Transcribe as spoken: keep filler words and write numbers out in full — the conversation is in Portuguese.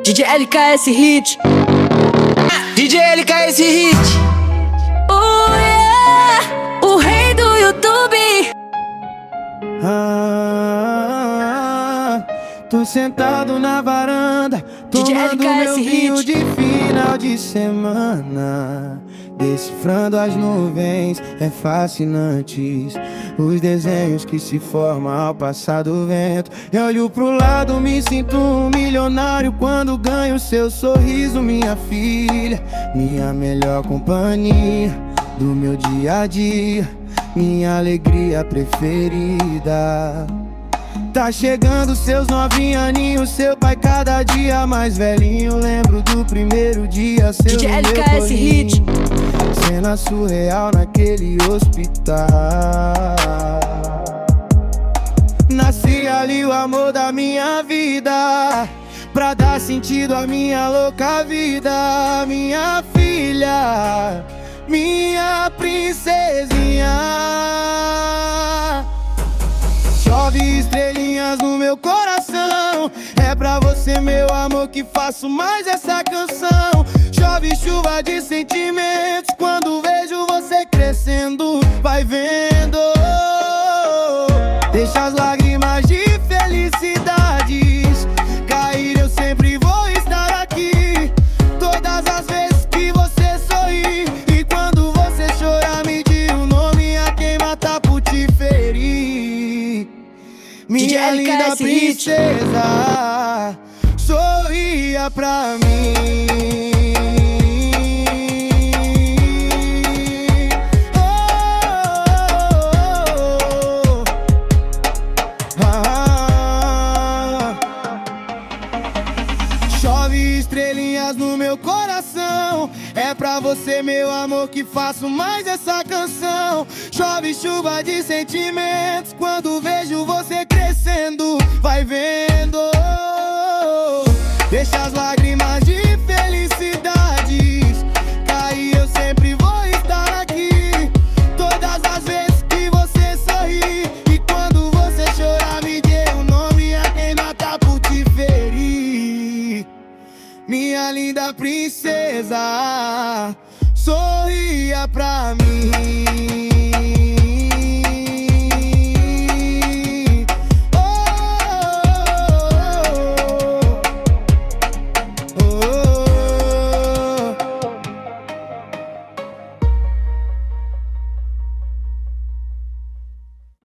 D J L K S Hit. D J L K S Hit. Oh yeah, o rei do YouTube. Ah, tô sentado na varanda, tomando meu vinho de final de semana, decifrando as nuvens, é fascinante os desenhos que se formam ao passar do vento. Eu olho pro lado, me sinto um milionário quando ganho seu sorriso, minha filha, minha melhor companhia do meu dia a dia, minha alegria preferida. Tá chegando seus nove aninhos, seu pai cada dia mais velhinho. Lembro do primeiro dia seu D J L K S Hit. Cena surreal naquele hospital. Nasci ali o amor da minha vida, pra dar sentido à minha louca vida. Minha filha, minha princesinha. Chove estrelinhas no meu coração, é pra você, meu amor, que faço mais essa canção. Chove chuva de sentimentos quando vejo você crescendo. Vai vendo, deixa as lágrimas de felicidades cair, eu sempre vou estar aqui. Todas as vezes que você sorrir e quando você chorar, me diz o nome a quem matar por te ferir. Minha linda princesa, sorria pra mim. Oh, oh, oh, oh. Ah. Chove estrelinhas no meu coração, é pra você, meu amor, que faço mais essa canção. Chove chuva de sentimentos quando vejo você crescendo. Vai vendo, deixa as lágrimas de felicidades cair, eu sempre vou estar aqui. Todas as vezes que você sorrir e quando você chorar, me dê o nome a quem matar por te ferir. Minha linda princesa, sorria pra mim.